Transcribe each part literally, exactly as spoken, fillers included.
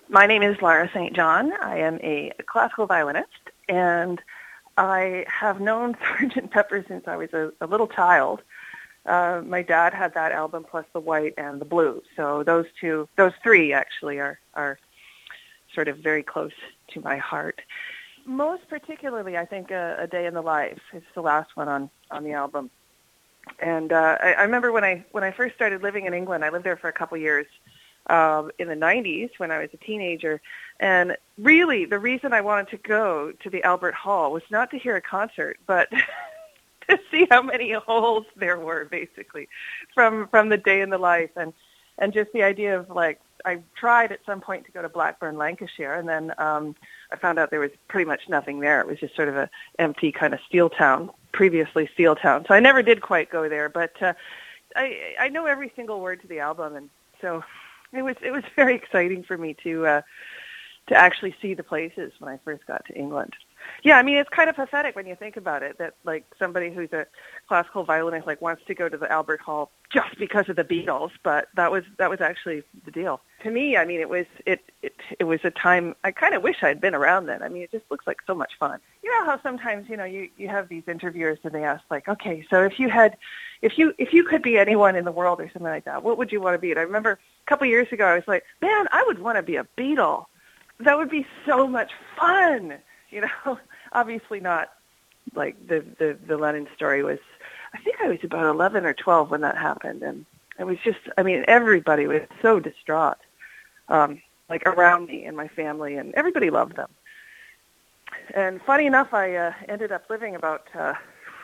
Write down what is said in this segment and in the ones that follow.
My name is Lara Saint John. I am a classical violinist, and I have known Sergeant Pepper since I was a, a little child. Uh, my dad had that album plus the white and the blue. So those two, those three actually are, are sort of very close to my heart. Most particularly, I think, uh, A Day in the Life. It's the last one on, on the album. And uh, I, I remember when I when I first started living in England, I lived there for a couple years um, in the nineties when I was a teenager. And really, the reason I wanted to go to the Albert Hall was not to hear a concert, but to see how many holes there were, basically, from from the Day in the Life. And, and just the idea of, like, I tried at some point to go to Blackburn, Lancashire, and then um, I found out there was pretty much nothing there. It was just sort of a empty kind of steel town, previously steel town. So I never did quite go there, but uh, I I know every single word to the album, and so it was it was very exciting for me to uh, to actually see the places when I first got to England. Yeah, I mean, it's kind of pathetic when you think about it, that like somebody who's a classical violinist like wants to go to the Albert Hall just because of the Beatles, but that was that was actually the deal. To me, I mean, it was it it, it was a time I kind of wish I'd been around then. I mean, it just looks like so much fun. You know how sometimes, you know, you, you have these interviewers and they ask like, okay, so if you had if you if you could be anyone in the world or something like that, what would you want to be? And I remember a couple of years ago I was like, man, I would want to be a Beatle. That would be so much fun. You know, obviously not like the, the, the Lennon story was, I think I was about eleven or twelve when that happened. And it was just, I mean, everybody was so distraught, um, like around me and my family, and everybody loved them. And funny enough, I uh, ended up living about uh,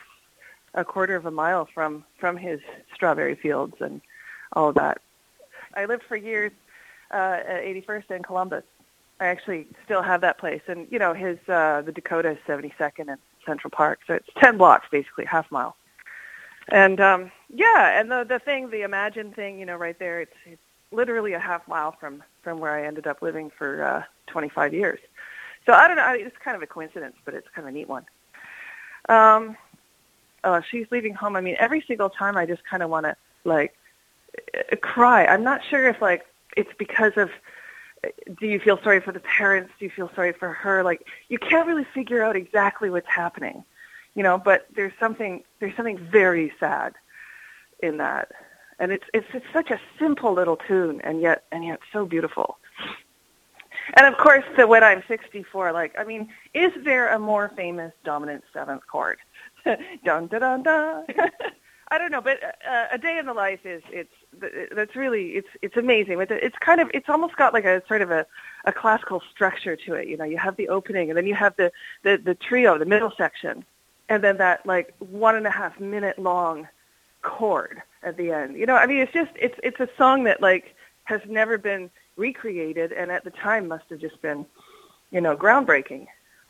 a quarter of a mile from, from his strawberry fields and all of that. I lived for years uh, at eighty-first in Columbus. I actually still have that place, and you know, his uh, the Dakota is seventy-second and Central Park, so it's ten blocks, basically half mile. And um, yeah, and the the thing, the Imagine thing, you know, right there, it's, it's literally a half mile from, from where I ended up living for uh, twenty-five years. So I don't know, it's kind of a coincidence, but it's kind of a neat one. Um, oh, she's leaving home. I mean, every single time I just kind of want to like cry. I'm not sure if like it's because of, do you feel sorry for the parents? Do you feel sorry for her? Like, you can't really figure out exactly what's happening, you know, but there's something, there's something very sad in that. And it's, it's, it's such a simple little tune, and yet, and yet so beautiful. And of course, the When I'm sixty-four, like, I mean, is there a more famous dominant seventh chord? Dun, dun, dun, dun. I don't know, but uh, A Day in the Life is, it's, that's really, it's it's amazing. It's kind of, it's almost got like a sort of a, a classical structure to it. You know, you have the opening, and then you have the, the, the trio, the middle section, and then that like one and a half minute long chord at the end. You know, I mean, it's just, it's it's a song that like has never been recreated, and at the time must have just been, you know, groundbreaking.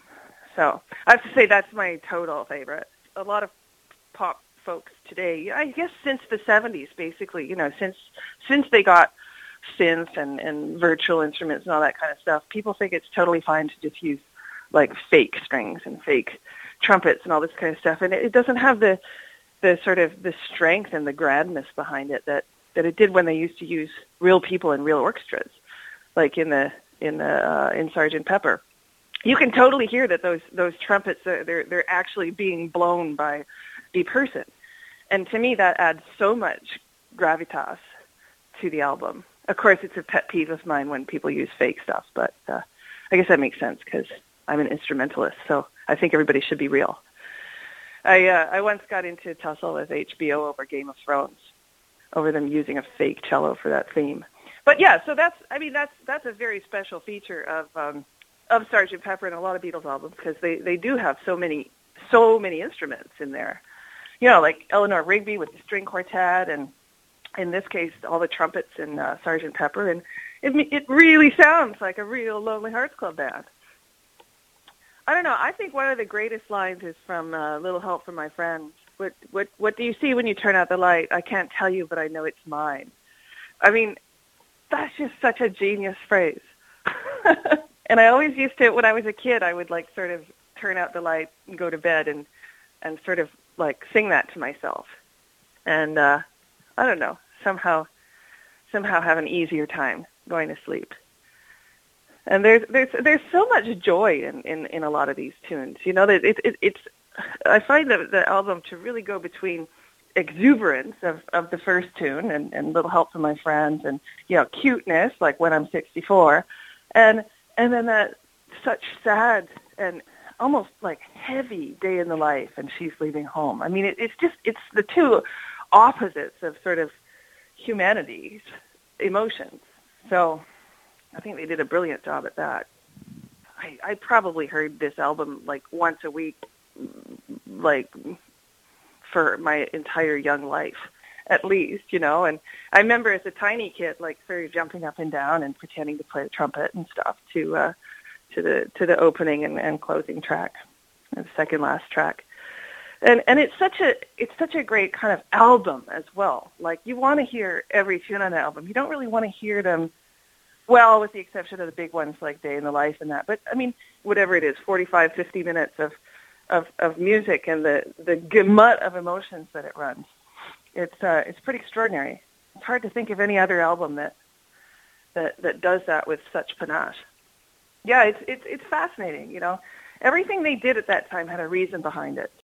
So I have to say that's my total favorite. A lot of pop folks today, I guess since the seventies, basically, you know, since since they got synth and, and virtual instruments and all that kind of stuff, people think it's totally fine to just use like fake strings and fake trumpets and all this kind of stuff, and it, it doesn't have the the sort of the strength and the grandness behind it that, that it did when they used to use real people in real orchestras, like in the in the uh, in Sergeant Pepper. You can totally hear that those those trumpets are, they're they're actually being blown by the person. And to me, that adds so much gravitas to the album. Of course, it's a pet peeve of mine when people use fake stuff, but uh, I guess that makes sense because I'm an instrumentalist, so I think everybody should be real. I uh, I once got into a tussle with H B O over Game of Thrones, over them using a fake cello for that theme. But yeah, so that's, I mean, that's that's a very special feature of um, of Sergeant Pepper and a lot of Beatles albums, because they, they do have so many so many instruments in there. You know, like Eleanor Rigby with the string quartet, and in this case, all the trumpets in uh, Sergeant Pepper, and it it really sounds like a real Lonely Hearts Club band. I don't know. I think one of the greatest lines is from uh, Little Help from My Friends. What what what do you see when you turn out the light? I can't tell you, but I know it's mine. I mean, that's just such a genius phrase. And I always used to, when I was a kid, I would like sort of turn out the light and go to bed and and sort of like sing that to myself, and uh, I don't know, somehow, somehow have an easier time going to sleep. And there's there's there's so much joy in, in, in a lot of these tunes. You know, that it, it it's I find the the album to really go between exuberance of, of the first tune and, and Little Help from My Friends and, you know, cuteness like When I'm sixty-four, and and then that such sad and almost like heavy Day in the Life and She's Leaving Home. I mean, it, it's just it's the two opposites of sort of humanity's emotions. So I think they did a brilliant job at that. I, I probably heard this album like once a week, like for my entire young life, at least, you know. And I remember as a tiny kid, like sort of jumping up and down and pretending to play the trumpet and stuff to uh, to the to the opening and, and closing track, and the second last track. And and it's such a it's such a great kind of album as well. Like you want to hear every tune on the album. You don't really want to hear them. Well, with the exception of the big ones like Day in the Life and that. But, I mean, whatever it is, forty-five, fifty minutes of, of, of music and the, the gamut of emotions that it runs. It's uh, it's pretty extraordinary. It's hard to think of any other album that that, that does that with such panache. Yeah, it's, it's, it's fascinating, you know. Everything they did at that time had a reason behind it.